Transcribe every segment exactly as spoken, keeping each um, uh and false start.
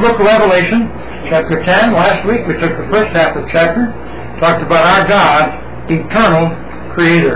book of Revelation, chapter ten. Last week we took the first half of the chapter, talked about our God, eternal Creator.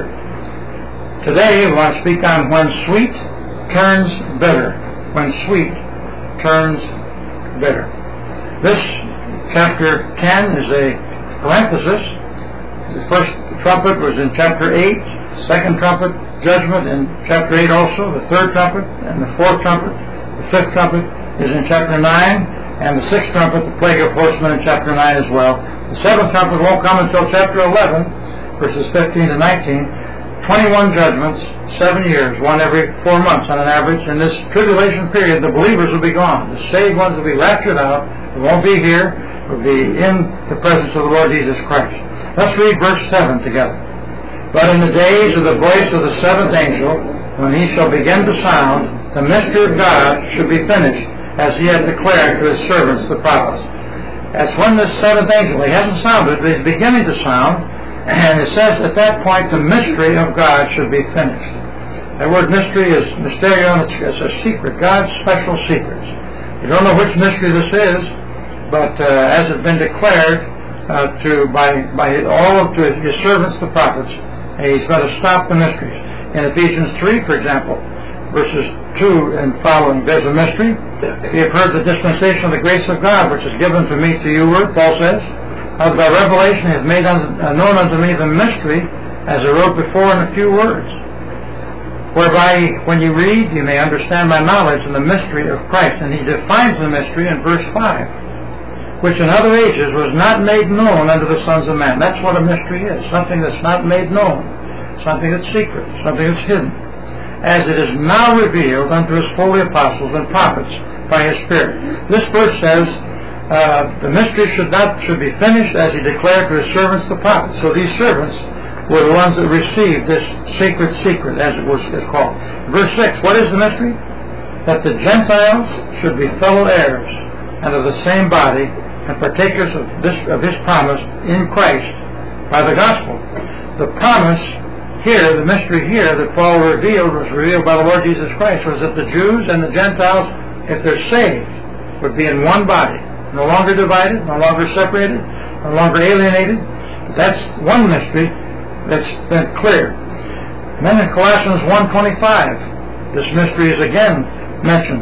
Today we want to speak on when sweet turns bitter. When sweet turns bitter. This chapter ten is a parenthesis. The first trumpet was in chapter eight, second trumpet, judgment, in chapter eight also, the third trumpet, and the fourth trumpet, the fifth trumpet is in chapter nine, and the sixth trumpet, the plague of horsemen, in chapter nine as well. The seventh trumpet won't come until chapter eleven, verses fifteen to nineteen. twenty-one judgments, seven years, one every four months on an average. In this tribulation period, the believers will be gone. The saved ones will be raptured out. They won't be here. Will be in the presence of the Lord Jesus Christ. Let's read verse seven together. But in the days of the voice of the seventh angel, when he shall begin to sound, the mystery of God should be finished, as he had declared to his servants the prophets. That's when this seventh angel, he hasn't sounded, but he's beginning to sound, and it says at that point the mystery of God should be finished. That word mystery is mysterion, it's a secret, God's special secrets. You don't know which mystery this is, but uh, as it's been declared uh, to by by all of to his servants, the prophets, he's going to stop the mysteries. In Ephesians three, for example, verses two and following, there's a mystery. You have heard the dispensation of the grace of God, which is given to me to you, word, Paul says. Of by revelation has made un, uh, known unto me the mystery, as I wrote before in a few words. Whereby, when you read, you may understand my knowledge in the mystery of Christ. And he defines the mystery in verse five, which in other ages was not made known unto the sons of men. That's what a mystery is, something that's not made known, something that's secret, something that's hidden, as it is now revealed unto his holy apostles and prophets by his Spirit. This verse says, uh, the mystery should not should be finished, as he declared to his servants the prophets. So these servants were the ones that received this sacred secret, as it was is called. Verse six, what is the mystery? That the Gentiles should be fellow heirs, and of the same body, and partakers of this of his promise in Christ by the gospel. The promise here, the mystery here that Paul revealed, was revealed by the Lord Jesus Christ, was that the Jews and the Gentiles, if they're saved, would be in one body, no longer divided, no longer separated, no longer alienated. That's one mystery that's been clear. And then in Colossians one twenty-five, this mystery is again mentioned.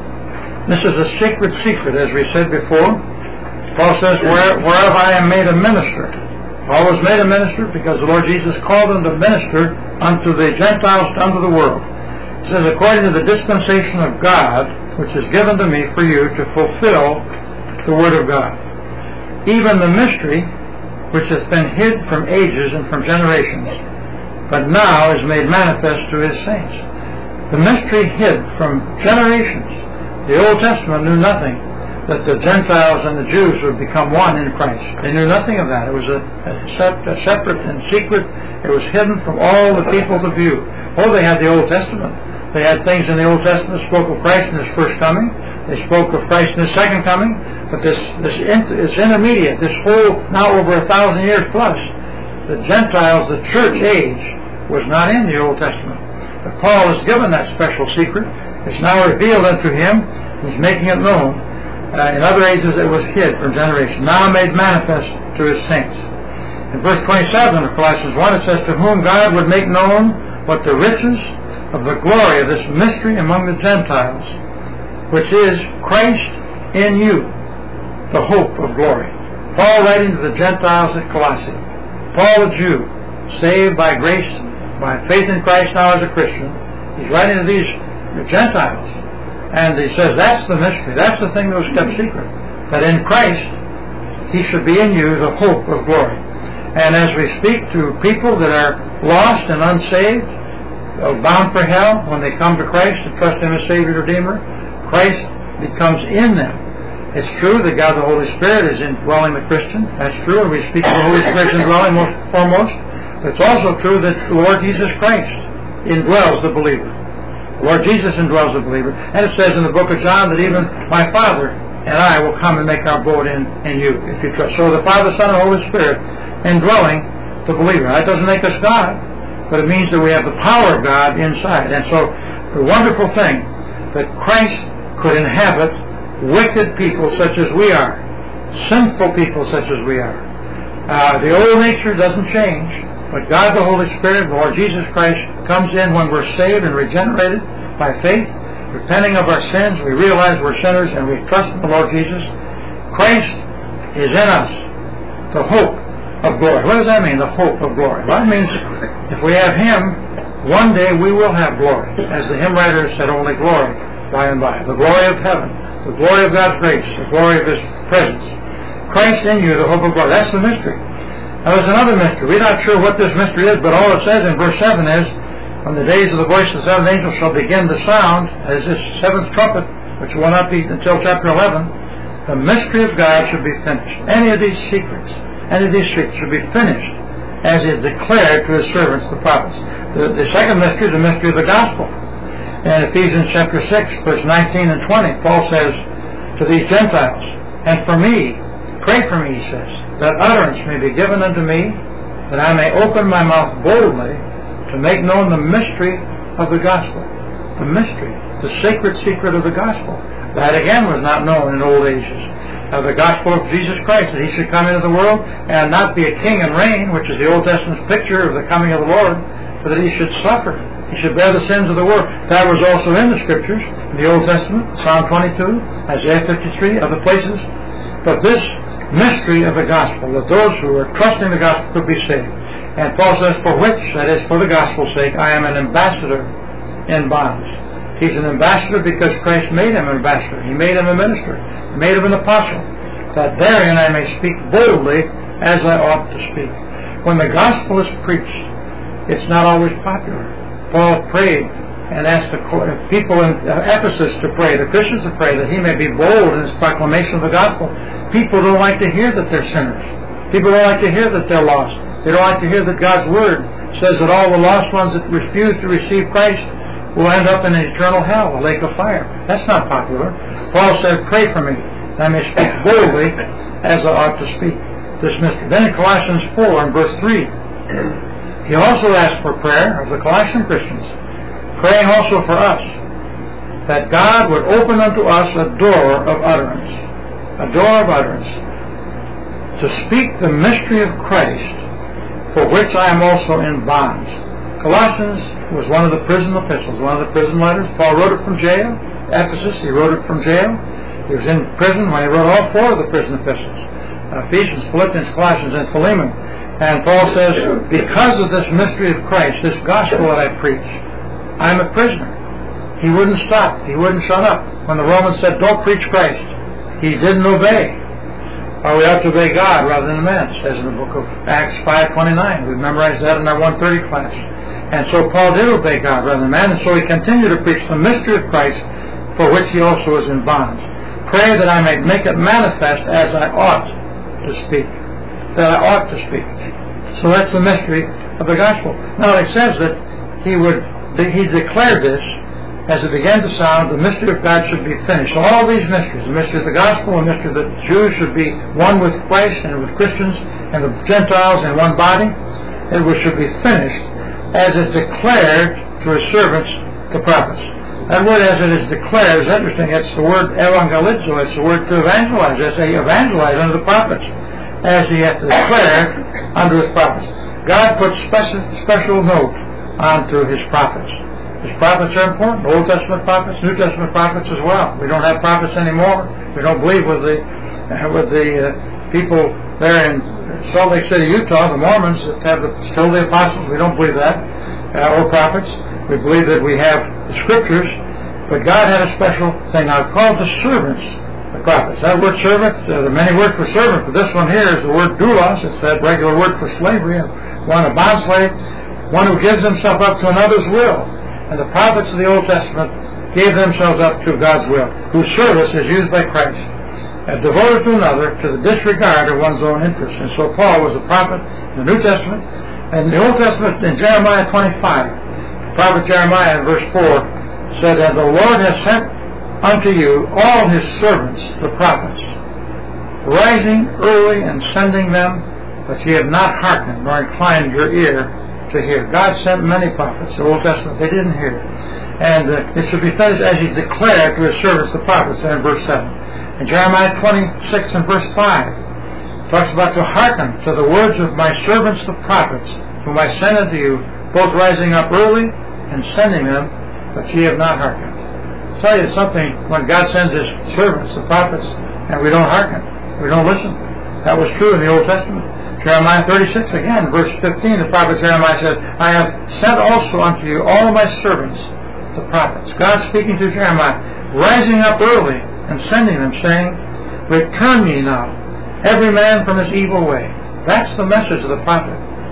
This is a sacred secret, as we said before. Paul says, Where, whereof I am made a minister. Paul was made a minister because the Lord Jesus called him to minister unto the Gentiles, unto the world. It says, according to the dispensation of God, which is given to me for you to fulfill the word of God. Even the mystery which hath been hid from ages and from generations, but now is made manifest to his saints. The mystery hid from generations. The Old Testament knew nothing that the Gentiles and the Jews would become one in Christ. They knew nothing of that. It was a, a, sep- a separate and secret. It was hidden from all the people to view. Oh, they had the Old Testament. They had things in the Old Testament that spoke of Christ in his first coming. They spoke of Christ in his second coming. But this, this, this intermediate, this whole, now over a thousand years plus, the Gentiles, the church age, was not in the Old Testament. But Paul has given that special secret. It's now revealed unto him. He's making it known. Uh, in other ages it was hid from generation, now made manifest to his saints. In verse twenty-seven of Colossians one, it says, to whom God would make known what the riches of the glory of this mystery among the Gentiles, which is Christ in you, the hope of glory. Paul writing to the Gentiles at Colossae. Paul, a Jew, saved by grace, by faith in Christ now as a Christian. He's writing to these Gentiles. And he says that's the mystery. That's the thing that was kept secret. That in Christ, he should be in you, the hope of glory. And as we speak to people that are lost and unsaved, bound for hell, when they come to Christ and trust him as Savior and Redeemer, Christ becomes in them. It's true that God the Holy Spirit is indwelling the Christian. That's true, and we speak of the Holy Spirit indwelling most foremost. But it's also true that the Lord Jesus Christ indwells the believer. The Lord Jesus indwells the believer. And it says in the book of John that even my Father and I will come and make our abode in, in you, if you trust. So the Father, Son, and Holy Spirit indwelling the believer. That doesn't make us God, but it means that we have the power of God inside. And so the wonderful thing that Christ could inhabit wicked people such as we are, sinful people such as we are. Uh, the old nature doesn't change, but God the Holy Spirit, the Lord Jesus Christ, comes in when we're saved and regenerated by faith, repenting of our sins. We realize we're sinners and we trust in the Lord Jesus. Christ is in us, the hope of glory. What does that mean, the hope of glory? Well, that means if we have Him, one day we will have glory. As the hymn writer said, only glory by and by. The glory of heaven, the glory of God's grace, the glory of His presence. Christ in you, the hope of glory. That's the mystery. Now there's another mystery. We're not sure what this mystery is, but all it says in verse seven is, when the days of the voice of the seventh angel shall begin to sound, as this seventh trumpet, which will not be until chapter eleven, the mystery of God should be finished. Any of these secrets, any of these secrets should be finished as He declared to His servants, the prophets. The, the second mystery is the mystery of the gospel. In Ephesians chapter six, verse nineteen and twenty, Paul says to these Gentiles, and for me, pray for me, he says, that utterance may be given unto me, that I may open my mouth boldly to make known the mystery of the gospel. The mystery, the sacred secret of the gospel. That again was not known in old ages. Uh, the gospel of Jesus Christ, that He should come into the world and not be a king and reign, which is the Old Testament's picture of the coming of the Lord, but that He should suffer. He should bear the sins of the world. That was also in the Scriptures, in the Old Testament, Psalm twenty-two, Isaiah fifty-three, other places. But this mystery of the gospel, that those who are trusting the gospel could be saved. And Paul says, for which, that is for the gospel's sake, I am an ambassador in bonds. He's an ambassador because Christ made him an ambassador. He made him a minister. He made him an apostle, that therein I may speak boldly as I ought to speak. When the gospel is preached, it's not always popular. Paul prayed and asked the people in Ephesus to pray, the Christians to pray, that he may be bold in his proclamation of the gospel. People don't like to hear that they're sinners. People don't like to hear that they're lost. They don't like to hear that God's Word says that all the lost ones that refuse to receive Christ will end up in an eternal hell, a lake of fire. That's not popular. Paul said, pray for me, that I may speak boldly as I ought to speak this mystery. Then in Colossians four and verse three, he also asked for prayer of the Colossian Christians, praying also for us, that God would open unto us a door of utterance, a door of utterance, to speak the mystery of Christ, for which I am also in bonds. Colossians was one of the prison epistles, one of the prison letters. Paul wrote it from jail. Ephesus, he wrote it from jail. He was in prison when he wrote all four of the prison epistles. Ephesians, Philippians, Colossians, and Philemon. And Paul says, because of this mystery of Christ, this gospel that I preach, I'm a prisoner. He wouldn't stop. He wouldn't shut up. When the Romans said, don't preach Christ, he didn't obey. Or we ought to obey God rather than men, it says in the book of Acts five twenty-nine. We've memorized that in our one thirty class. And so Paul did obey God rather than man, and so he continued to preach the mystery of Christ, for which he also is in bonds. Pray that I may make it manifest as I ought to speak. That I ought to speak. So that's the mystery of the gospel. Now it says that he would, he declared this as it began to sound, the mystery of God should be finished. So all these mysteries, the mystery of the gospel, the mystery that the Jews should be one with Christ and with Christians and the Gentiles in one body, it should be finished as it declared to his servants, the prophets. That word, as it is declared, is interesting. It's the word evangelizo. It's the word to evangelize. As they evangelize under the prophets, as he has to declare under his prophets. God put special, special note onto his prophets. His prophets are important. Old Testament prophets, New Testament prophets as well. We don't have prophets anymore. We don't believe with the uh, with the uh, people there in Salt Lake City, Utah, the Mormons that have the, still the apostles. We don't believe that, uh, or prophets. We believe that we have the scriptures, but God had a special thing. Now, it's called the servants, the prophets. That word servant, uh, there are many words for servant, but this one here is the word doulos. It's that regular word for slavery. One, a bond slave, one who gives himself up to another's will. And the prophets of the Old Testament gave themselves up to God's will, whose service is used by Christ, and devoted to another to the disregard of one's own interests. And so Paul was a prophet in the New Testament. And the Old Testament, in Jeremiah twenty-five, the prophet Jeremiah in verse four said, and the Lord has sent unto you all his servants, the prophets, rising early and sending them, but ye have not hearkened nor inclined your ear to hear. God sent many prophets, the Old Testament, they didn't hear. And uh, it should be finished as he declared to his servants the prophets, in verse seven. And Jeremiah twenty-six and verse five talks about to hearken to the words of my servants the prophets, whom I send unto you, both rising up early and sending them, but ye have not hearkened. I'll tell you something, when God sends his servants, the prophets, and we don't hearken, we don't listen. That was true in the Old Testament. Jeremiah thirty-six again, verse fifteen, the prophet Jeremiah said, I have sent also unto you all of my servants, the prophets. God speaking to Jeremiah, rising up early and sending them, saying, return ye now, every man from his evil way. That's the message of the prophet.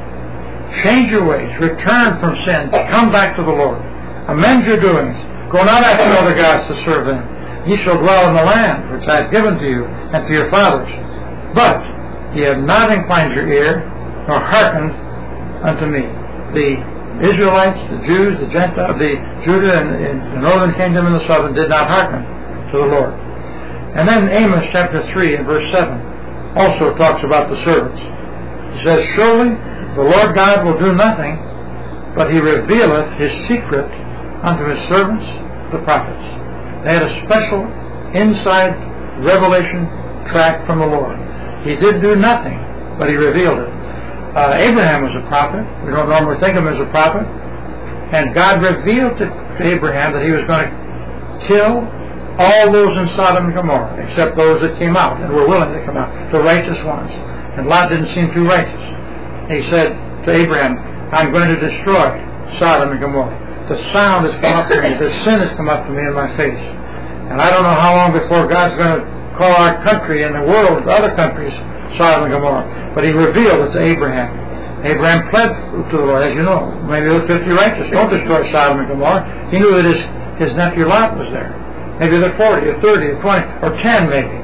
Change your ways, return from sin, come back to the Lord, amend your doings, go not after other gods to serve them. Ye shall dwell in the land which I have given to you and to your fathers. But ye have not inclined your ear, nor hearkened unto me. The Israelites, the Jews, the Gentiles, the Judah and, and the northern kingdom and the southern did not hearken to the Lord. And then Amos chapter three and verse seven also talks about the servants. He says, surely the Lord God will do nothing, but he revealeth his secret unto his servants, the prophets. They had a special inside revelation track from the Lord. He did do nothing, but he revealed it. Uh, Abraham was a prophet. We don't normally think of him as a prophet. And God revealed to, to Abraham that he was going to kill all those in Sodom and Gomorrah, except those that came out and were willing to come out, the righteous ones. And Lot didn't seem too righteous. He said to Abraham, I'm going to destroy Sodom and Gomorrah. The sound has come up to me, the sin has come up to me in my face. And I don't know how long before God's going to call our country and the world, other countries, Sodom and Gomorrah. But he revealed it to Abraham. Abraham pled to the Lord, as you know. Maybe there were fifty righteous. Don't destroy Sodom and Gomorrah. He knew that his, his nephew Lot was there. Maybe there were forty or thirty or twenty or ten maybe.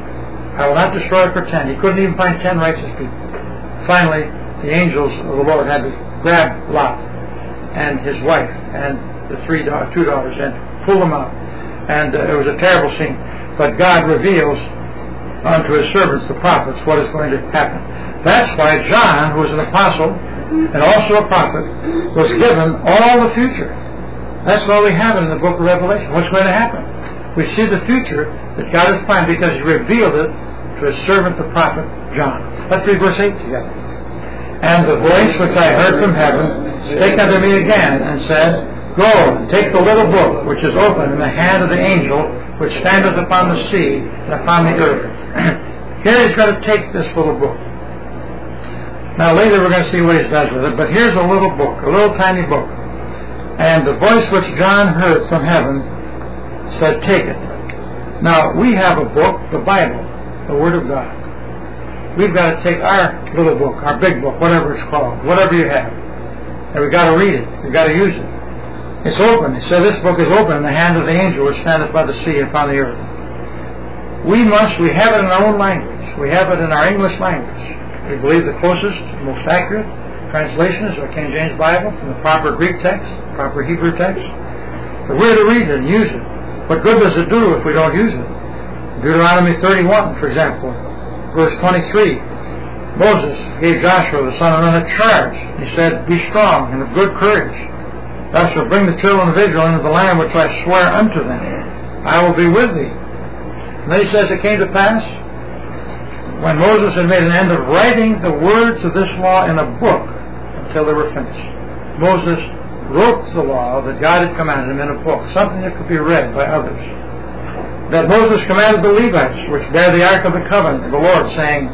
I will not destroy it for ten. He couldn't even find ten righteous people. Finally, the angels of the Lord had to grab Lot and his wife and the three da- two daughters and pull them out. And uh, it was a terrible scene. But God reveals unto his servants, the prophets, what is going to happen. That's why John, who was an apostle and also a prophet, was given all the future. That's why we have it in the book of Revelation. What's going to happen? We see the future that God has planned because he revealed it to his servant, the prophet John. Let's read verse eight together. And the voice which I heard from heaven spake unto me again, and said, Go, take the little book which is open in the hand of the angel which standeth upon the sea and upon the earth. Here he's going to take this little book. Now later we're going to see what he does with it, but here's a little book, a little tiny book. And the voice which John heard from heaven said, Take it. Now we have a book, the Bible, the Word of God. We've got to take our little book, our big book, whatever it's called, whatever you have, and we've got to read it. We've got to use it. It's open. It said this book is open in the hand of the angel which standeth by the sea and upon the earth. We must, we have it in our own language. We have it in our English language. We believe the closest, most accurate translation is the King James Bible from the proper Greek text, proper Hebrew text. But we're to read it and use it. What good does it do if we don't use it? Deuteronomy thirty-one, for example, verse twenty-three. Moses gave Joshua the son of Nun a charge. He said, Be strong and of good courage. Thou shalt bring the children of Israel into the land which I swear unto them. I will be with thee. And then he says, It came to pass, when Moses had made an end of writing the words of this law in a book until they were finished. Moses wrote the law that God had commanded him in a book, something that could be read by others. That Moses commanded the Levites, which bear the ark of the covenant of the Lord, saying,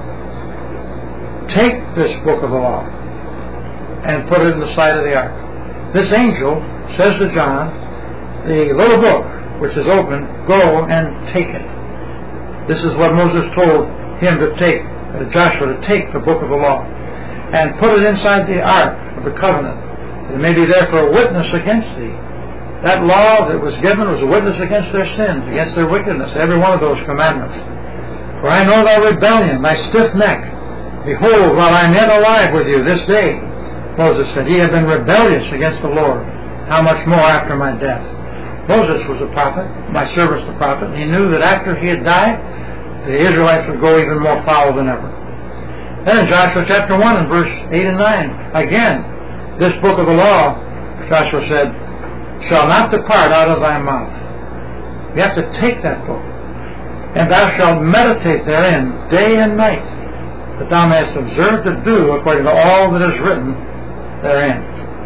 Take this book of the law and put it in the side of the ark. This angel says to John, the little book which is open, go and take it. This is what Moses told him to take, uh, Joshua to take the book of the law and put it inside the ark of the covenant. It may be there for a witness against thee. That law that was given was a witness against their sins, against their wickedness, every one of those commandments. For I know thy rebellion, thy stiff neck. Behold, while I am yet alive with you this day, Moses said, Ye have been rebellious against the Lord. How much more after my death? Moses was a prophet, my servant's the prophet, and he knew that after he had died, the Israelites would go even more foul than ever. Then in Joshua chapter one and verse eight and nine, again, this book of the law, Joshua said, shall not depart out of thy mouth. You have to take that book. And thou shalt meditate therein day and night, that thou mayest observe to do according to all that is written therein.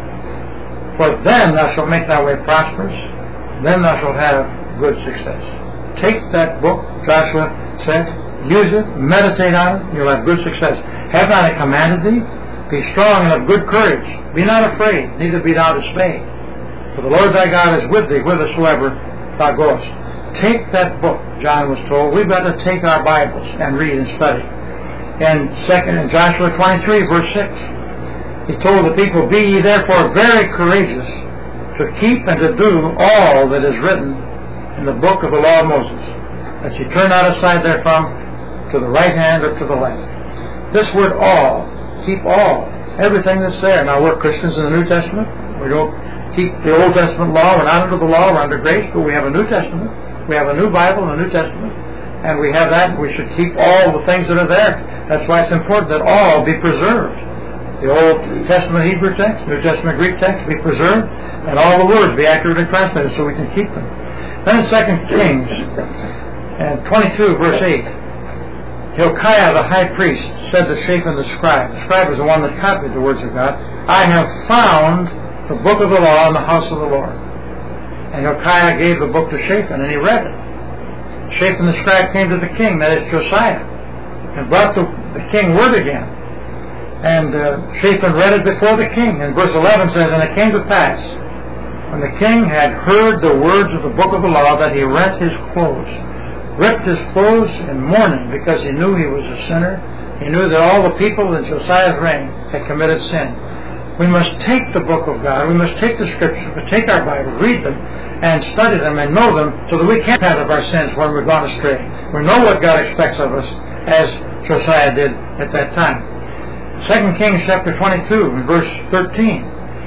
For then thou shalt make thy way prosperous, then thou shalt have good success. Take that book, Joshua said, use it, meditate on it, you'll have good success. Have not I commanded thee? Be strong and of good courage. Be not afraid, neither be thou dismayed. For the Lord thy God is with thee whithersoever thou goest. Take that book, John was told. We've got to take our Bibles and read and study. And second, in Joshua twenty-three, verse six, he told the people, be ye therefore very courageous to keep and to do all that is written in the book of the law of Moses, that ye turn not aside therefrom to the right hand or to the left. This word all, keep all, everything that's there. Now we're Christians in the New Testament. We don't keep the Old Testament law. We're not under the law, we're under grace, but we have a New Testament. We have a new Bible and a New Testament, and we have that, and we should keep all the things that are there. That's why it's important that all be preserved. The Old Testament Hebrew text, New Testament Greek text be preserved, and all the words be accurately translated so we can keep them. Then in Second Kings and twenty-two, verse eight, Hilkiah the high priest said to Shaphan the scribe, the scribe was the one that copied the words of God, I have found the book of the law in the house of the Lord. And Hilkiah gave the book to Shaphan, and he read it. Shaphan the scribe came to the king, that is Josiah, and brought the, the king word again. And uh, Shaphan read it before the king. And verse eleven says, and it came to pass, when the king had heard the words of the book of the law, that he rent his clothes, ripped his clothes in mourning, because he knew he was a sinner. He knew that all the people in Josiah's reign had committed sin. We must take the book of God, we must take the scriptures, we must take our Bible, read them, and study them and know them so that we can repent of our sins when we've gone astray. We know what God expects of us, as Josiah did at that time. Second Kings chapter twenty-two, verse thirteen.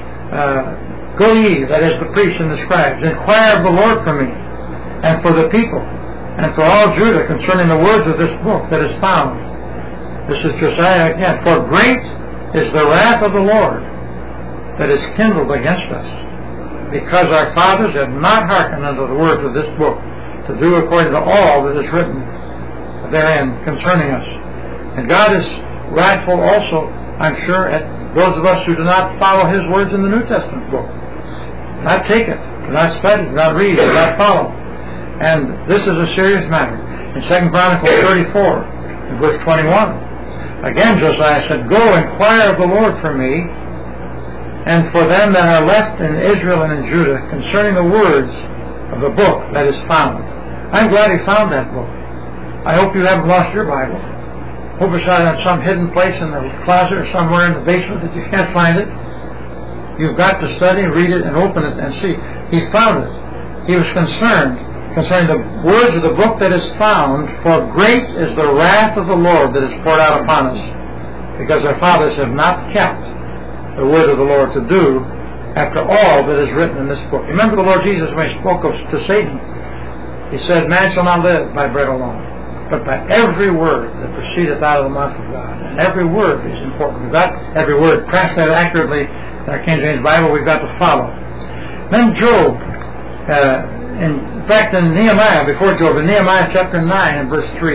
Uh, Go ye, that is the priests and the scribes, inquire of the Lord for me, and for the people, and for all Judah concerning the words of this book that is found. This is Josiah again. For great is the wrath of the Lord that is kindled against us, because our fathers have not hearkened unto the words of this book, to do according to all that is written therein concerning us. And God is wrathful also, I'm sure, at those of us who do not follow His words in the New Testament book. Do not take it, do not study, do not read, do not follow. And this is a serious matter. In Second Chronicles thirty-four, in verse twenty-one, again Josiah said, Go, inquire of the Lord for me, and for them that are left in Israel and in Judah, concerning the words of the book that is found. I'm glad he found that book. I hope you haven't lost your Bible. Hope it's not in some hidden place in the closet or somewhere in the basement that you can't find it. You've got to study, read it, and open it and see. He found it. He was concerned concerning the words of the book that is found, for great is the wrath of the Lord that is poured out upon us, because our fathers have not kept the word of the Lord to do after all that is written in this book. Remember the Lord Jesus, when He spoke of, to Satan, He said, Man shall not live by bread alone, but by every word that proceedeth out of the mouth of God. And every word is important. We've got every word translated accurately in our King James Bible. We've got to follow. Then Job, uh, in fact in Nehemiah, before Job, in Nehemiah chapter nine and verse three,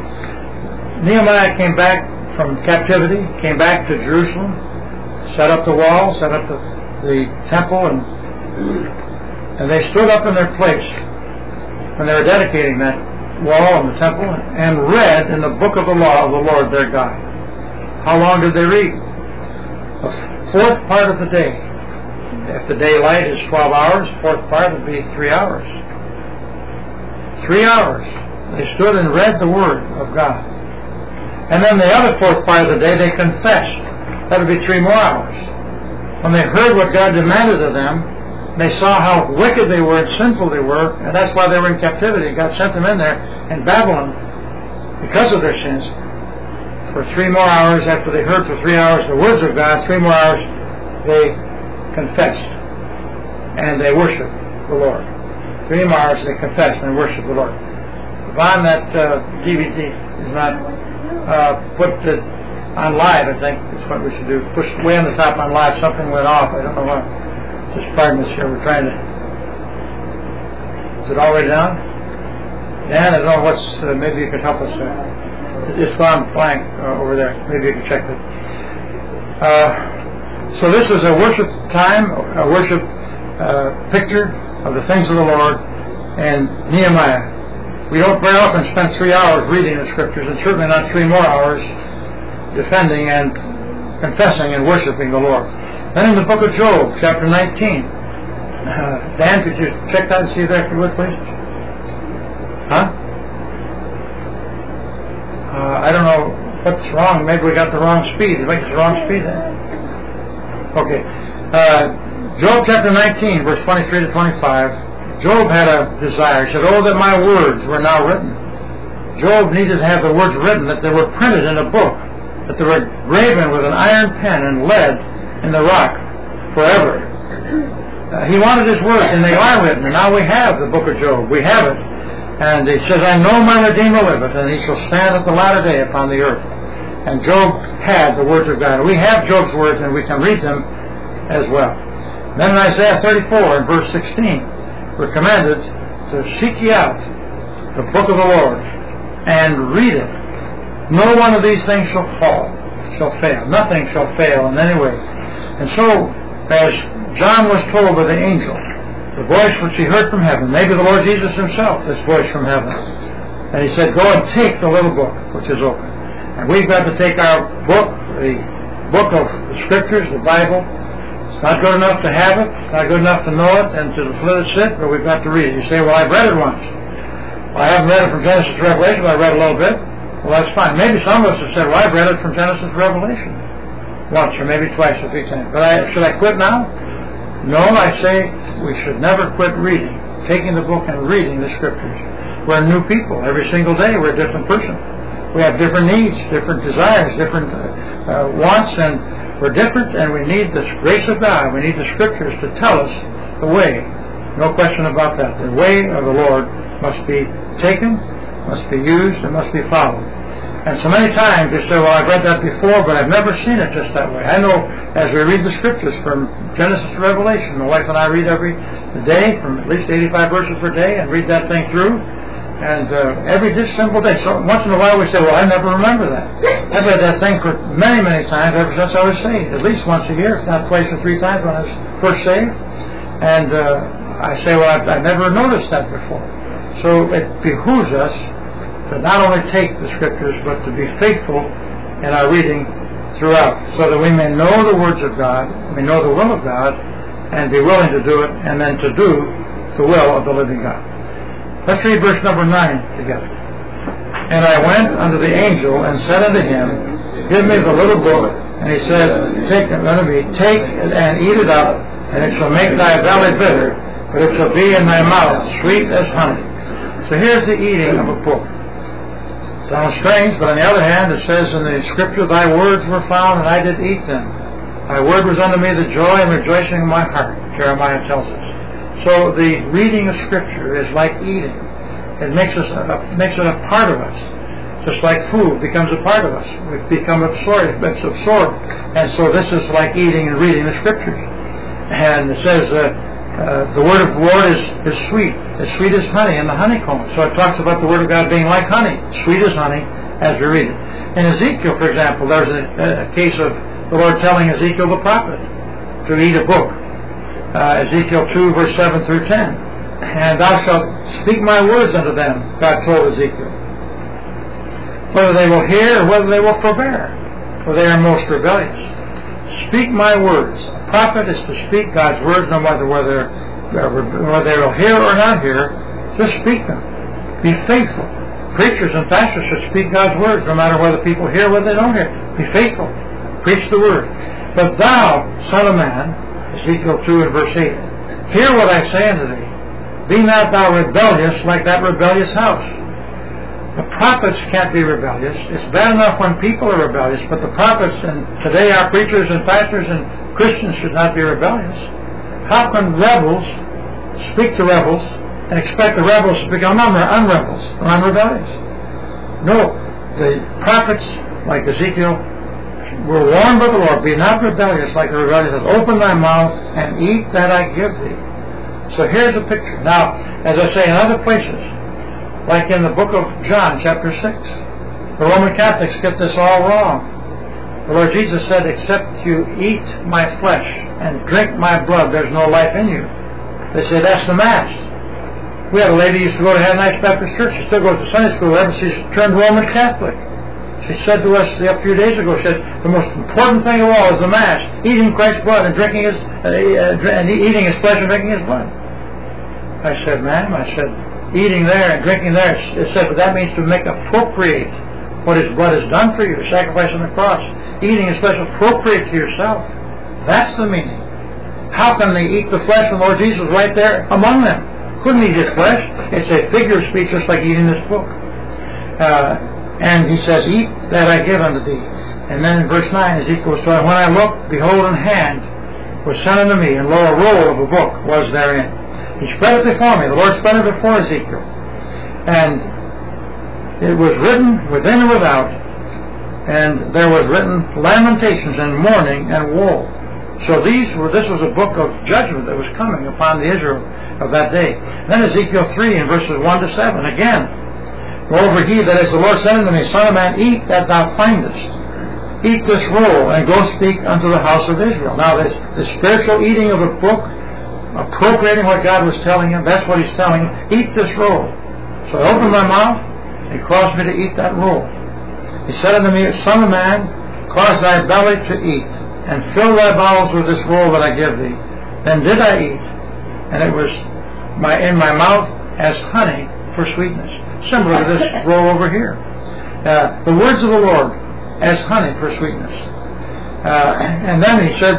Nehemiah came back from captivity, came back to Jerusalem, set up the wall, set up the, the temple, and and they stood up in their place when they were dedicating that wall and the temple, and read in the book of the law of the Lord their God. How long did they read? A fourth part of the day. If the daylight is twelve hours, fourth part would be three hours. Three hours. They stood and read the Word of God. And then the other fourth part of the day they confessed. That would be three more hours. When they heard what God demanded of them, they saw how wicked they were and sinful they were, and that's why they were in captivity. God sent them in there in Babylon because of their sins. For three more hours, after they heard for three hours the words of God, three more hours they confessed and they worshiped the Lord. Three more hours they confessed and worshiped the Lord. Yvonne, that uh, D V D is not uh, put uh, on live, I think that's what we should do. Push way on the top on live. Something went off. I don't know what. Just pardon us here. We're trying to Is it already down? Dan, I don't know what's, uh, maybe you could help us there. It's gone blank uh, over there. Maybe you can check it. Uh, so this is a worship time, a worship uh, picture of the things of the Lord and Nehemiah. We don't very often spend three hours reading the Scriptures, and certainly not three more hours defending and confessing and worshiping the Lord. Then in the book of Job, chapter nineteen. Uh, Dan, could you check that and see that if you would, please? Huh? Uh, I don't know what's wrong. Maybe we got the wrong speed. You think it's the wrong speed then? Okay. Uh, Job chapter nineteen, verse twenty-three to twenty-five. Job had a desire. He said, "Oh, that my words were now written." Job needed to have the words written, that they were printed in a book, that they were graven with an iron pen and lead in the rock forever. Uh, he wanted his words, and they are written. And now we have the book of Job. We have it. And he says, "I know my Redeemer liveth, and he shall stand at the latter day upon the earth." And Job had the words of God. We have Job's words, and we can read them as well. Then in Isaiah thirty-four, and verse sixteen, we're commanded to seek ye out the book of the Lord and read it. No one of these things shall fall, shall fail. Nothing shall fail in any way. And so, as John was told by the angel, the voice which he heard from heaven, maybe the Lord Jesus himself, this voice from heaven, and he said, "Go and take the little book which is open." And we've got to take our book, the book of the Scriptures, the Bible. It's not good enough to have it. It's not good enough to know it and to let it sit, but we've got to read it. You say, "Well, I've read it once." Well, I haven't read it from Genesis to Revelation, but I read a little bit. Well, that's fine. Maybe some of us have said, "Well, I've read it from Genesis to Revelation once, or maybe twice or three times." But I, should I quit now? No, I say we should never quit reading, taking the book and reading the Scriptures. We're new people. Every single day we're a different person. We have different needs, different desires, different uh, wants, and we're different, and we need the grace of God. We need the Scriptures to tell us the way. No question about that. The way of the Lord must be taken, must be used, and must be followed. And so many times you say, "Well, I've read that before, but I've never seen it just that way." I know as we read the Scriptures from Genesis to Revelation, my wife and I read every day from at least eighty-five verses per day and read that thing through. And uh, every single day. So once in a while we say, "Well, I never remember that." I've read that thing for many, many times ever since I was saved. At least once a year, if not twice or three times when I was first saved. And uh, I say, "Well, I've, I've never noticed that before." So it behooves us to not only take the Scriptures, but to be faithful in our reading throughout, so that we may know the words of God, we know the will of God, and be willing to do it, and then to do the will of the living God. Let's read verse number nine together. "And I went unto the angel and said unto him, Give me the little book. And he said, Take it unto me, take it and eat it up, and it shall make thy belly bitter, but it shall be in thy mouth sweet as honey." So here's the eating of a book. Sounds strange, but on the other hand, it says in the Scripture, "Thy words were found, and I did eat them. Thy word was unto me the joy and rejoicing of my heart," Jeremiah tells us. So the reading of Scripture is like eating. It makes us a, makes it a part of us, just like food becomes a part of us. We become absorbed. It's absorbed, and so this is like eating and reading the Scriptures. And it says, uh, Uh, the word of the Lord is, is sweet, as sweet as honey in the honeycomb. So it talks about the word of God being like honey, sweet as honey, as we read it. In Ezekiel, for example, there's a, a case of the Lord telling Ezekiel the prophet to eat a book. Uh, Ezekiel two, verse seven through ten. "And thou shalt speak my words unto them," God told Ezekiel, "whether they will hear or whether they will forbear, for they are most rebellious. Speak my words." A prophet is to speak God's words, no matter whether, whether they will hear or not hear. Just speak them. Be faithful. Preachers and pastors should speak God's words, no matter whether people hear or whether they don't hear. Be faithful. Preach the word. "But thou, son of man," Ezekiel two and verse eight, "hear what I say unto thee. Be not thou rebellious like that rebellious house." The prophets can't be rebellious. It's bad enough when people are rebellious, but the prophets, and today our preachers and pastors and Christians, should not be rebellious. How can rebels speak to rebels and expect the rebels to become unrebels or unrebellious? No, the prophets, like Ezekiel, were warned by the Lord, "Be not rebellious like the rebellious. Open thy mouth and eat that I give thee." So here's a picture. Now, as I say in other places, like in the book of John, chapter six, the Roman Catholics get this all wrong. The Lord Jesus said, except you eat my flesh and drink my blood, there's no life in you. They say that's the Mass. We had a lady who used to go to Hannah Baptist Church. She still goes to Sunday school there, but she's turned Roman Catholic. She said to us a few days ago, she said, the most important thing of all is the Mass, eating Christ's blood and drinking his, uh, and eating his flesh and drinking his blood. I said, ma'am, I said, eating there and drinking there, it said, but that means to make appropriate what his blood has done for you, sacrifice on the cross. Eating his flesh, appropriate to yourself. That's the meaning. How can they eat the flesh when the Lord Jesus was right there among them? Couldn't eat his flesh. It's a figure of speech, just like eating this book. Uh, and he says, eat that I give unto thee. And then in verse nine, Ezekiel was told, when I looked, behold, an hand was sent unto me, and lo, a roll of a book was therein. He spread it before me. The Lord spread it before Ezekiel. And it was written within and without, and there was written lamentations and mourning and woe. So these were, this was a book of judgment that was coming upon the Israel of that day. Then Ezekiel three in verses one to seven, again, moreover he, that is the Lord said unto me, Son of man, eat that thou findest. Eat this roll, and go speak unto the house of Israel. Now this, the spiritual eating of a book, appropriating what God was telling him, that's what he's telling him. Eat this roll. So I opened my mouth, and he caused me to eat that roll. He said unto me, Son of man, cause thy belly to eat, and fill thy bowels with this roll that I give thee. Then did I eat, and it was my in my mouth as honey for sweetness. Similar to this roll over here. Uh, the words of the Lord as honey for sweetness. Uh, and then he said,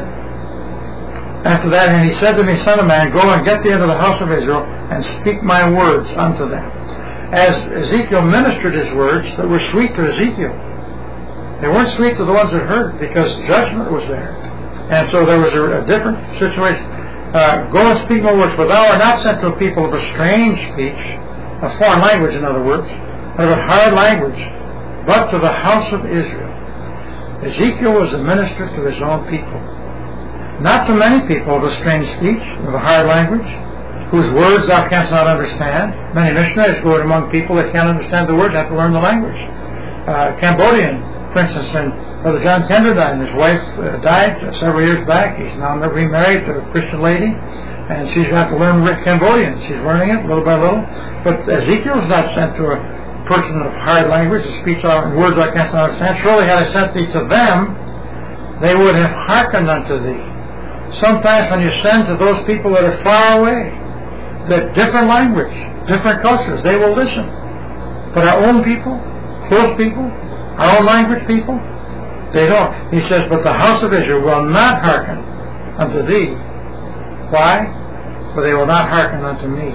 after that, and he said to me, Son of man, go and get thee into the house of Israel, and speak my words unto them. As Ezekiel ministered his words that were sweet to Ezekiel, they weren't sweet to the ones that heard, because judgment was there. And so there was a, a different situation. Uh, go and speak my words, for thou art not sent to a people of a strange speech, a foreign language in other words, but of a hard language, but to the house of Israel. Ezekiel was a minister to his own people. Not to many people of a strange speech, of a hard language, whose words thou canst not understand. Many missionaries go among people that can't understand the words, have to learn the language. Uh, Cambodian, for instance, and Brother John Kenderdine, his wife uh, died uh, several years back. He's now remarried to a Christian lady, and she's got to learn Cambodian. She's learning it little by little. But Ezekiel was not sent to a person of hard language, a speech and words I canst not understand. Surely had I sent thee to them, they would have hearkened unto thee. Sometimes when you send to those people that are far away, that different language, different cultures, they will listen. But our own people, close people, our own language people, they don't. He says, but the house of Israel will not hearken unto thee. Why? For they will not hearken unto me.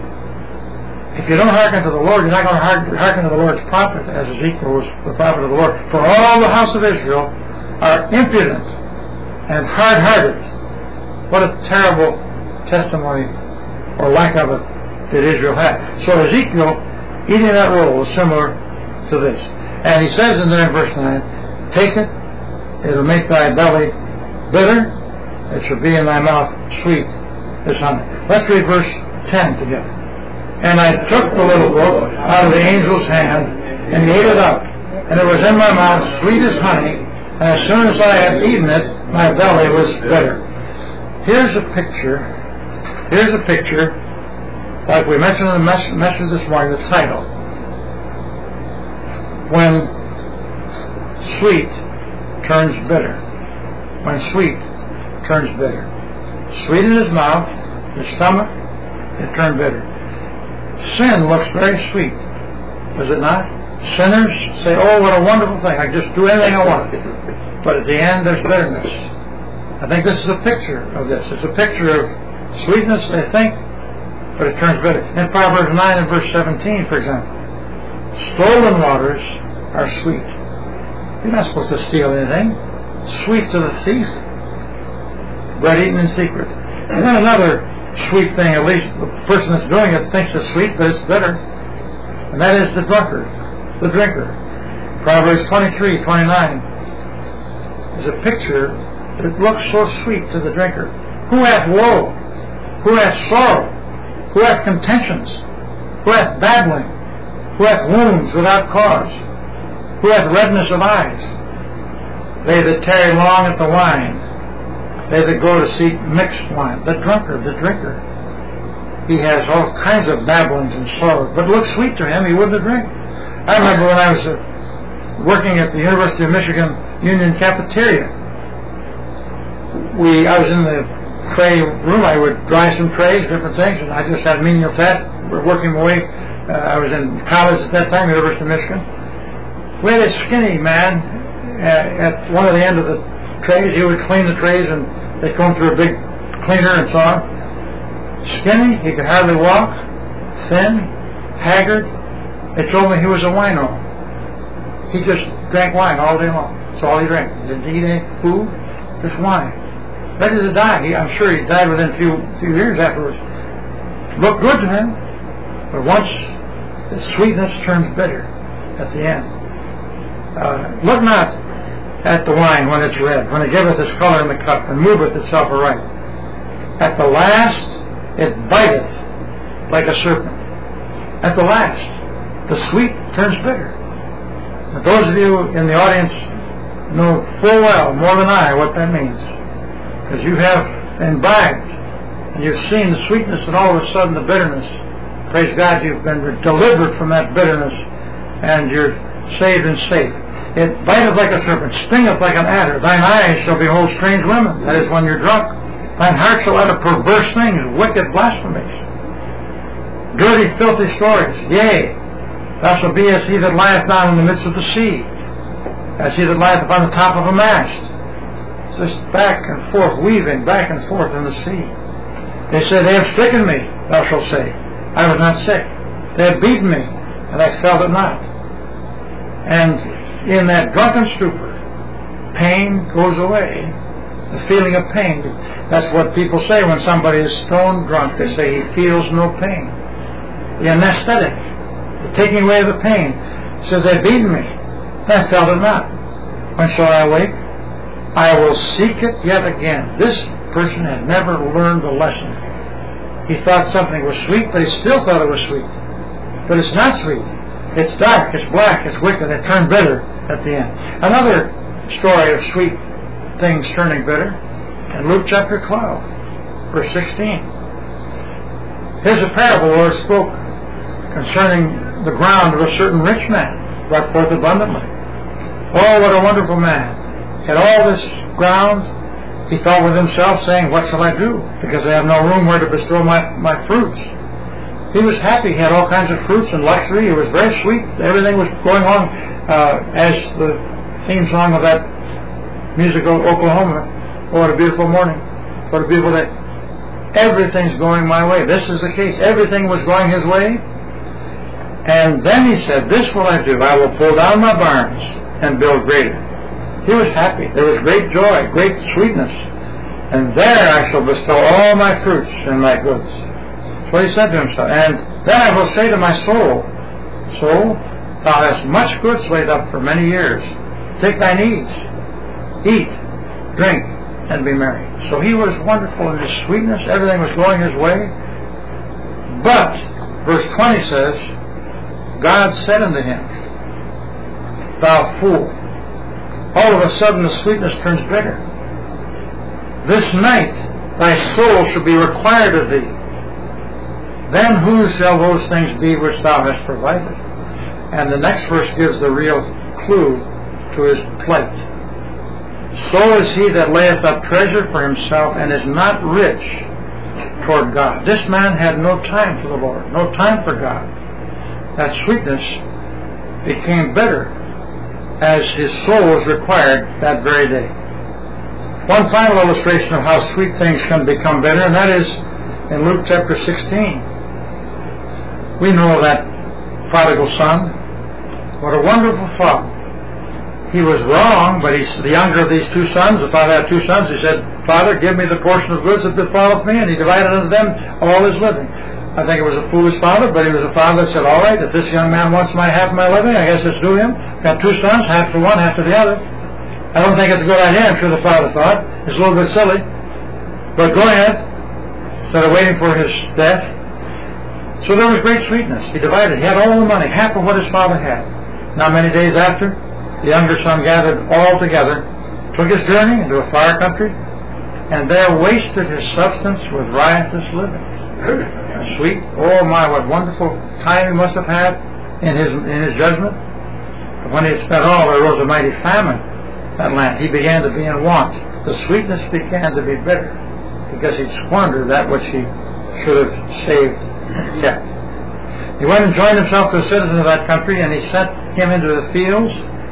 If you don't hearken to the Lord, you're not going to hearken to the Lord's prophet, as Ezekiel was the prophet of the Lord. For all the house of Israel are impudent and hard-hearted. What a terrible testimony, or lack of it, that Israel had. So Ezekiel, eating that roll, was similar to this. And he says in there in verse nine, take it, it will make thy belly bitter, it shall be in thy mouth sweet as honey. Let's read verse ten together. And I took the little book out of the angel's hand, and ate it up, and it was in my mouth sweet as honey, and as soon as I had eaten it, my belly was bitter. Here's a picture, here's a picture, like we mentioned in the mess- message this morning, the title. When sweet turns bitter. When sweet turns bitter. Sweet in his mouth, his stomach, it turned bitter. Sin looks very sweet, does it not? Sinners say, oh, what a wonderful thing, I can just do anything I want. But at the end, there's bitterness. I think this is a picture of this. It's a picture of sweetness, they think, but it turns bitter. In Proverbs nine and verse seventeen, for example, stolen waters are sweet. You're not supposed to steal anything. Sweet to the thief. Bread eaten in secret. And then another sweet thing, at least the person that's doing it thinks it's sweet, but it's bitter. And that is the drunkard, the drinker. Proverbs twenty-three, twenty-nine is a picture that looks so sweet to the drinker. Who hath woe? who hath sorrow, who hath contentions, who hath babbling, who hath wounds without cause, who hath redness of eyes, they that tarry long at the wine, they that go to seek mixed wine, the drunkard, the drinker. He has all kinds of babblings and sorrows, but looks sweet to him, he wouldn't drink. I remember when I was uh, working at the University of Michigan Union cafeteria. We, I was in the tray room. I would dry some trays, different things, and I just had a menial task. We're working my way. Uh, I was in college at that time, University of Michigan. We had a skinny man at, at one of the end of the trays. He would clean the trays, and they'd come through a big cleaner and so on. Skinny, he could hardly walk, thin, haggard. They told me he was a wino. He just drank wine all day long. That's all he drank. He didn't eat any food, just wine. Ready to die. He, I'm sure he died within a few, few years afterwards. Looked good to him, but once the sweetness turns bitter at the end. Uh, look not at the wine when it's red, when it giveth its color in the cup, and moveth itself aright. At the last it biteth like a serpent. At the last, the sweet turns bitter. And those of you in the audience know full well, more than I, what that means. Because you have imbibed, and you've seen the sweetness, and all of a sudden the bitterness. Praise God, you've been delivered from that bitterness, and you're saved and safe. It biteth like a serpent, stingeth like an adder. Thine eyes shall behold strange women. That is, when you're drunk. Thine heart shall utter perverse things, wicked blasphemies, dirty, filthy stories. Yea, thou shalt be as he that lieth down in the midst of the sea, as he that lieth upon the top of a mast. Just back and forth, weaving back and forth in the sea. They say, they have stricken me, thou shalt say. I was not sick. They have beaten me, and I felt it not. And in that drunken stupor, pain goes away. The feeling of pain. That's what people say when somebody is stone drunk. They say he feels no pain. The anesthetic, the taking away of the pain. So they've beaten me, and I felt it not. When shall I awake? I will seek it yet again. This person had never learned the lesson. He thought something was sweet, but he still thought it was sweet. But it's not sweet. It's dark, it's black, it's wicked, it turned bitter at the end. Another story of sweet things turning bitter in Luke chapter twelve, verse sixteen. Here's a parable the Lord spoke concerning the ground of a certain rich man, brought forth abundantly. Oh, what a wonderful man. Had all this ground, he thought with himself, saying, what shall I do? Because I have no room where to bestow my, my fruits. He was happy. He had all kinds of fruits and luxury. It was very sweet. Everything was going on uh, as the theme song of that musical Oklahoma. Oh, what a beautiful morning. What a beautiful day. Everything's going my way. This is the case. Everything was going his way. And then he said, this will I do. I will pull down my barns and build greater. He was happy. There was great joy, great sweetness. And there I shall bestow all my fruits and my goods. That's what he said to himself. And then I will say to my soul, soul, thou hast much goods laid up for many years. Take thine ease. Eat, drink, and be merry. So he was wonderful in his sweetness. Everything was going his way. But, verse twenty says, God said unto him, thou fool, all of a sudden the sweetness turns bitter. This night thy soul shall be required of thee. Then whose shall those things be which thou hast provided? And the next verse gives the real clue to his plight. So is he that layeth up treasure for himself and is not rich toward God. This man had no time for the Lord, no time for God. That sweetness became bitter as his soul was required that very day. One final illustration of how sweet things can become bitter, and that is in Luke chapter sixteen. We know that prodigal son. What a wonderful father. He was wrong, but he's the younger of these two sons. The father had two sons. He said, Father, give me the portion of goods that befalleth me, and he divided unto them all his living. I think it was a foolish father, but he was a father that said, all right, if this young man wants my half of my living, I guess it's due him. Got two sons, half to one, half to the other. I don't think it's a good idea. I'm sure the father thought. It's a little bit silly. But go ahead. instead of waiting for his death. So there was great sweetness. He divided. He had all the money, half of what his father had. Not many days after, the younger son gathered all together, took his journey into a far country, and there wasted his substance with riotous living. Sweet, oh my, what wonderful time he must have had in his in his judgment. But when he had spent all, there arose a mighty famine in that land. He began to be in want. The sweetness began to be bitter because he'd squandered that which he should have saved and kept. He went and joined himself to a citizen of that country, and he sent him into the fields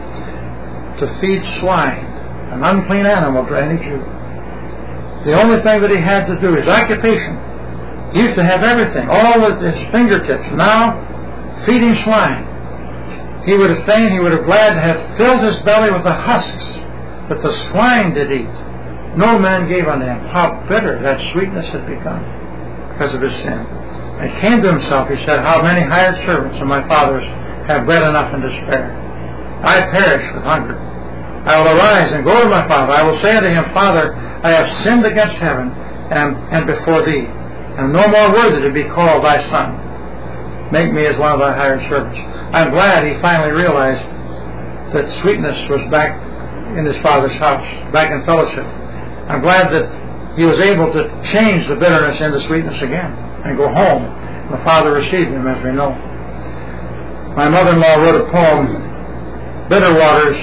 to feed swine, an unclean animal to any Jew. The only thing that he had to do, his occupation, he used to have everything, all at his fingertips. Now, feeding swine. He would have fain, he would have glad to have filled his belly with the husks that the swine did eat. No man gave unto him. How bitter that sweetness had become because of his sin. And he came to himself, he said, how many hired servants of my father's have bread enough and to spare. I perish with hunger. I will arise and go to my father. I will say unto him, Father, I have sinned against heaven and, and before thee, and am no more worthy to be called thy son. Make me as one of thy hired servants. I'm glad he finally realized that sweetness was back in his father's house, back in fellowship. I'm glad that he was able to change the bitterness into sweetness again and go home. The father received him, as we know. My mother-in-law wrote a poem, Bitter Waters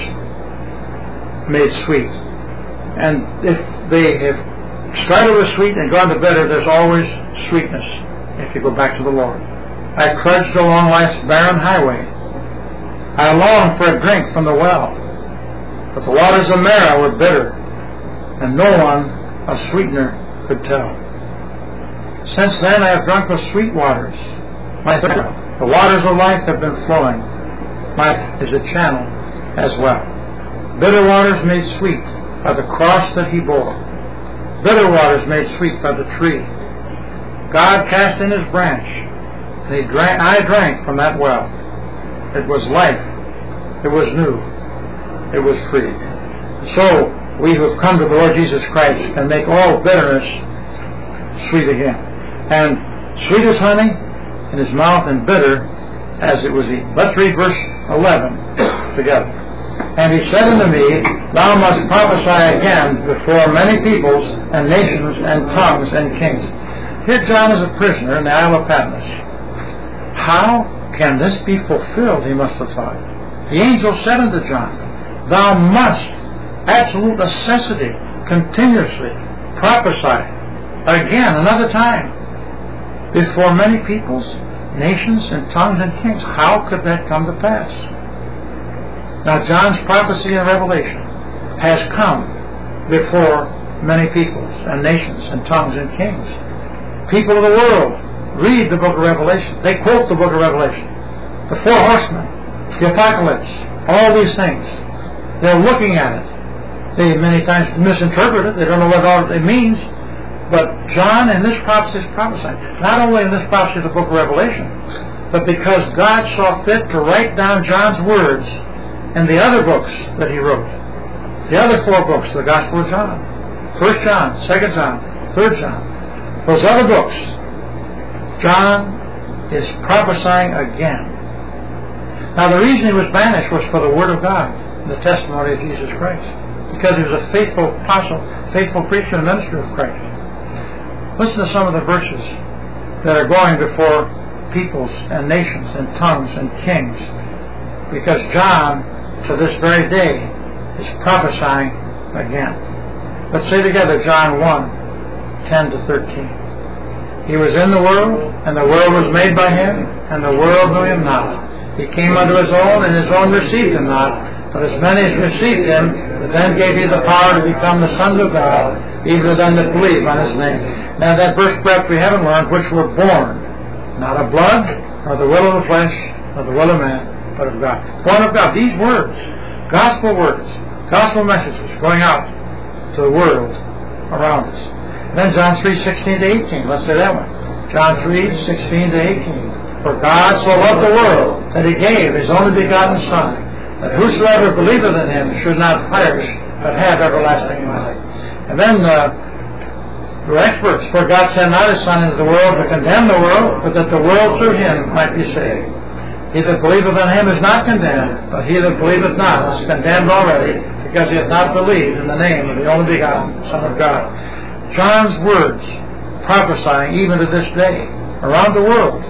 Made Sweet. And if they have started with sweet and gone to bitter, there's always sweetness if you go back to the Lord. I trudged along life's barren highway. I longed for a drink from the well, but the waters of Marah were bitter, and no one a sweetener could tell. Since then I have drunk of sweet waters. My thirst, the waters of life have been flowing. My life is a channel as well. Bitter waters made sweet by the cross that he bore. Bitter waters made sweet by the tree. God cast in his branch, and he drank, I drank from that well. It was life. It was new. It was free. So we who have come to the Lord Jesus Christ can make all bitterness sweet again. And sweet as honey in his mouth and bitter as it was eaten. Let's read verse eleven together. And he said unto me, Thou must prophesy again before many peoples and nations and tongues and kings. Here John is a prisoner in the Isle of Patmos. How can this be fulfilled, he must have thought. The angel said unto John, Thou must, absolute necessity, continuously prophesy again, another time, before many peoples, nations, and tongues and kings. How could that come to pass? Now John's prophecy and revelation has come before many peoples and nations and tongues and kings. People of the world read the book of Revelation. They quote the book of Revelation. The four horsemen, the apocalypse, all these things. They're looking at it. They many times misinterpret it. They don't know what all it means. But John in this prophecy is prophesying. Not only in this prophecy of the book of Revelation, but because God saw fit to write down John's words in the other books that he wrote. The other four books, the Gospel of John, First John, Second John, Third John. Those other books, John is prophesying again. Now the reason he was banished was for the Word of God, the testimony of Jesus Christ. Because he was a faithful apostle, faithful preacher and minister of Christ. Listen to some of the verses that are going before peoples and nations and tongues and kings. Because John, to this very day, is prophesying again. Let's say together John one, ten to thirteen. He was in the world, and the world was made by him, and the world knew him not. He came unto his own, and his own received him not. But as many as received him, to them gave he the power to become the sons of God, even to them that believe on his name. Now that verse perhaps we haven't learned, which were born, not of blood, nor the will of the flesh, nor the will of man, but of God. Born of God. These words, gospel words, gospel messages going out to the world around us. And then John three, sixteen to eighteen. Let's say that one. John three, sixteen to eighteen. For God so loved the world that he gave his only begotten Son, that whosoever believeth in him should not perish, but have everlasting life. And then uh, We're experts. For God sent not his Son into the world to condemn the world, but that the world through him might be saved. He that believeth on him is not condemned, but he that believeth not is condemned already, because he hath not believed in the name of the only begotten Son of God. John's words prophesying even to this day around the world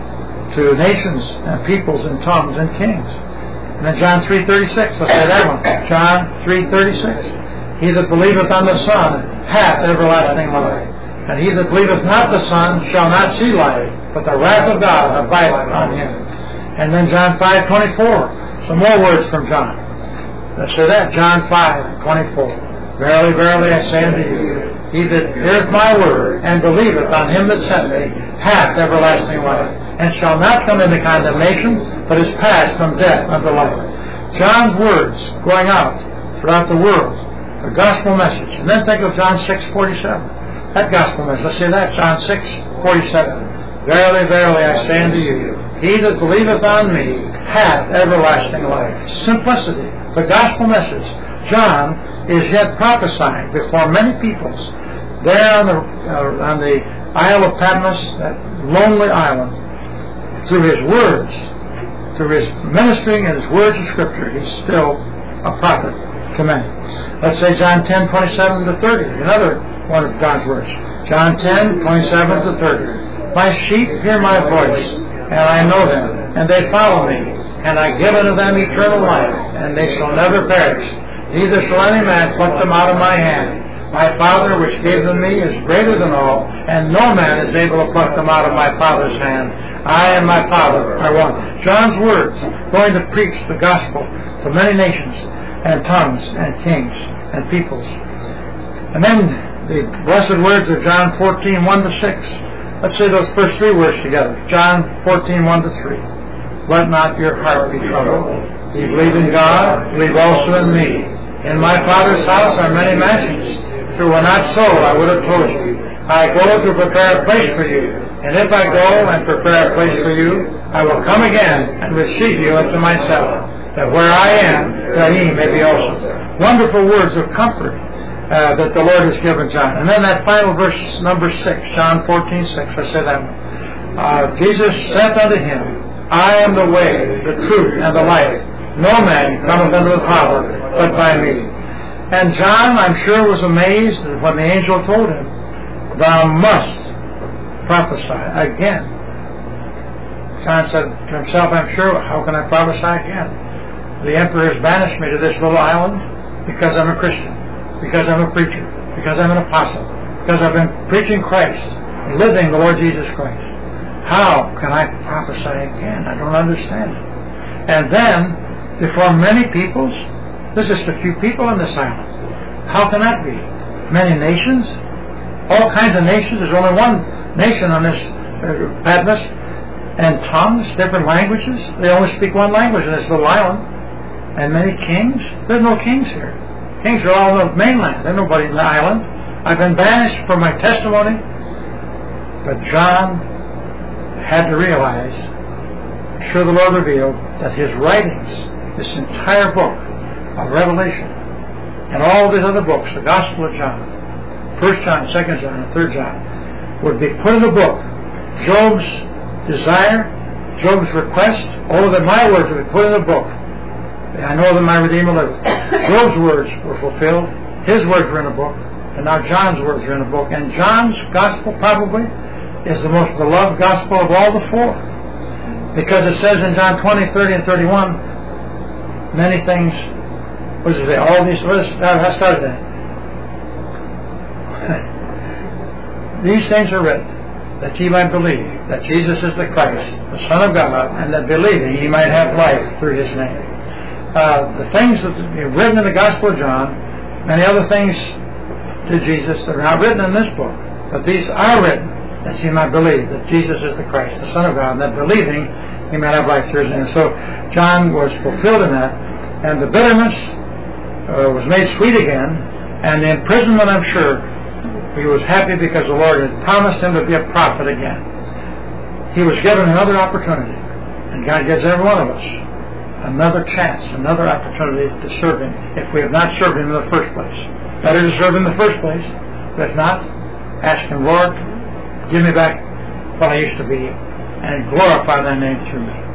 to nations and peoples and tongues and kings. And then John three thirty-six, let's say that one. John three thirty-six. He that believeth on the Son hath everlasting life. And he that believeth not the Son shall not see life, but the wrath of God abideth on him. And then John five twenty-four. Some more words from John. Let's say that. John five twenty-four. Verily, verily, I say unto you, he that heareth my word, and believeth on him that sent me, hath everlasting life, and shall not come into condemnation, but is passed from death unto life. John's words going out throughout the world, the gospel message. And then think of John six forty-seven. That gospel message. Let's say that. John six forty-seven. Verily, verily, I say unto you, he that believeth on me hath everlasting life. Simplicity. The gospel message. John is yet prophesying before many peoples there on the uh, on the Isle of Patmos, that lonely island, through his words, through his ministering and his words of Scripture. He's still a prophet to many. Let's say John ten twenty-seven to thirty, another one of God's words. John ten twenty-seven to thirty. My sheep hear my voice, and I know them, and they follow me, and I give unto them eternal life, and they shall never perish, neither shall any man pluck them out of my hand. My Father which gave them me is greater than all, and no man is able to pluck them out of my Father's hand. I and my Father are one. John's words, going to preach the gospel to many nations and tongues and kings and peoples. And then the blessed words of John fourteen, one to six. Let's say those first three words together. John fourteen, one to three. Let not your heart be troubled. Ye believe in God, believe also in me. In my Father's house are many mansions. If it were not so, I would have told you. I go to prepare a place for you. And if I go and prepare a place for you, I will come again and receive you unto myself, that where I am, there ye may be also. Wonderful words of comfort uh, that the Lord has given John. And then that final verse, number six, John fourteen, six, I said that one. Uh, Jesus saith unto him, I am the way, the truth, and the life. No man cometh unto the Father but by me. And John, I'm sure, was amazed when the angel told him, thou must prophesy again. John said to himself, I'm sure, how can I prophesy again? The emperor has banished me to this little island because I'm a Christian, because I'm a preacher, because I'm an apostle, because I've been preaching Christ, living the Lord Jesus Christ. How can I prophesy again? I don't understand it. And then, before many peoples, there's just a few people on this island. How can that be? Many nations? All kinds of nations. There's only one nation on this uh, Patmos. And tongues, different languages. They only speak one language in this little island. And many kings. There's no kings here. Kings are all on the mainland. There's nobody in the island. I've been banished for my testimony. But John had to realize, I'm sure the Lord revealed, that his writings, this entire book of Revelation, and all of his other books, the Gospel of John, First John, Second John, and Third John, would be put in a book. Job's desire, Job's request, oh, that my words would be put in a book. I know that my Redeemer liveth. Job's words were fulfilled. His words were in a book. And now John's words are in a book. And John's Gospel probably is the most beloved Gospel of all the four. Because it says in John twenty, thirty, and thirty-one, many things, what does it say? All these, what is, I started that. These things are written, that ye might believe that Jesus is the Christ, the Son of God, and that believing ye might have life through his name. Uh, the things that are written in the Gospel of John, many other things to Jesus that are not written in this book, but these are written that ye might believe that Jesus is the Christ, the Son of God, and that believing ye might have life through his name. So John was fulfilled in that, and the bitterness uh, was made sweet again, and the imprisonment, I'm sure, he was happy because the Lord had promised him to be a prophet again. He was given another opportunity, and God gives every one of us another chance, another opportunity to serve him if we have not served him in the first place. Better to serve him in the first place, but if not, asking, Lord, give me back what I used to be, and glorify thy name through me.